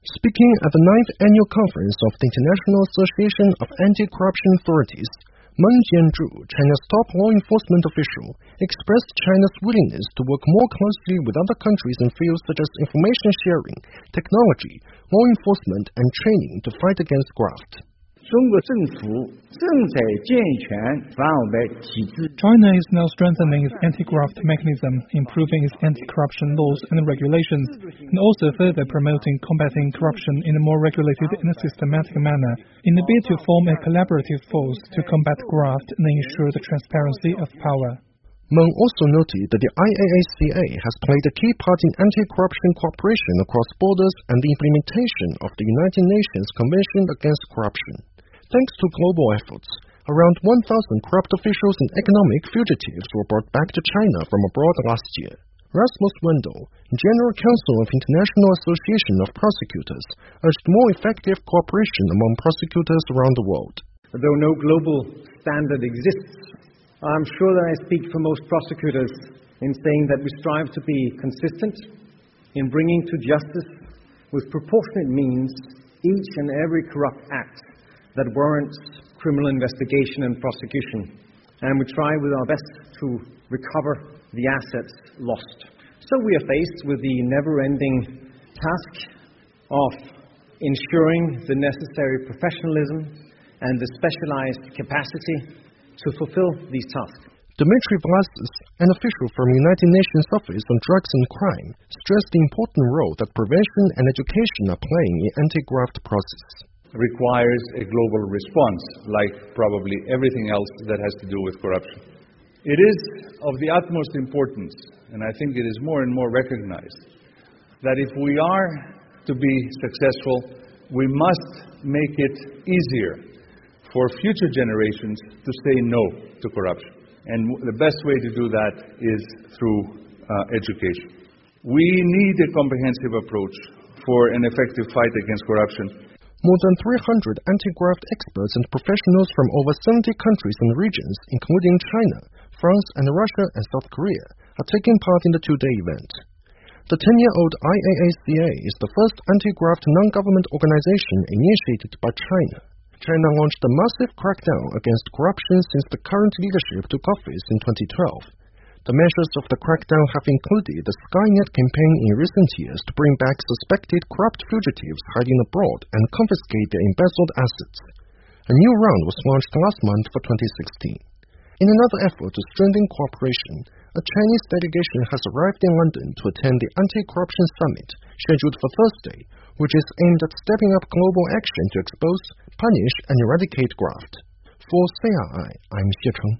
Speaking at the 9th Annual Conference of the International Association of Anti-Corruption Authorities, Meng Jianzhu, China's top law enforcement official, expressed China's willingness to work more closely with other countries in fields such as information sharing, technology, law enforcement, and training to fight against graft. China is now strengthening its anti-graft mechanism, improving its anti-corruption laws and regulations, and also further promoting combating corruption in a more regulated and systematic manner, in a bid to form a collaborative force to combat graft and ensure the transparency of power. Meng also noted that the IAACA has played a key part in anti-corruption cooperation across borders and the implementation of the United Nations Convention Against Corruption. Thanks to global efforts, around 1,000 corrupt officials and economic fugitives were brought back to China from abroad last year. Rasmus Wendel, General Counsel of International Association of Prosecutors, urged more effective cooperation among prosecutors around the world. Though no global standard exists, I'm sure that I speak for most prosecutors in saying that we strive to be consistent in bringing to justice with proportionate means each and every corrupt act that warrants criminal investigation and prosecution, and we try with our best to recover the assets lost. So we are faced with the never-ending task of ensuring the necessary professionalism and the specialized capacity to fulfill these tasks. Dmitry Vlasis, an official from the United Nations Office on Drugs and Crime, stressed the important role that prevention and education are playing in anti-graft process. Requires a global response, like probably everything else that has to do with corruption. It is of the utmost importance, and I think it is more and more recognized, that if we are to be successful, we must make it easier for future generations to say no to corruption. And the best way to do that is through education. We need a comprehensive approach for an effective fight against corruption. More than 300 anti-graft experts and professionals from over 70 countries and regions, including China, France, and Russia and South Korea, are taking part in the two-day event. The 10-year-old IAACA is the first anti-graft non-government organization initiated by China. China launched a massive crackdown against corruption since the current leadership took office in 2012. The measures of the crackdown have included the Skynet campaign in recent years to bring back suspected corrupt fugitives hiding abroad and confiscate their embezzled assets. A new round was launched last month for 2016. In another effort to strengthen cooperation, a Chinese delegation has arrived in London to attend the Anti-Corruption Summit, scheduled for Thursday, which is aimed at stepping up global action to expose, punish, and eradicate graft. For CRI, I'm Xie Cheng.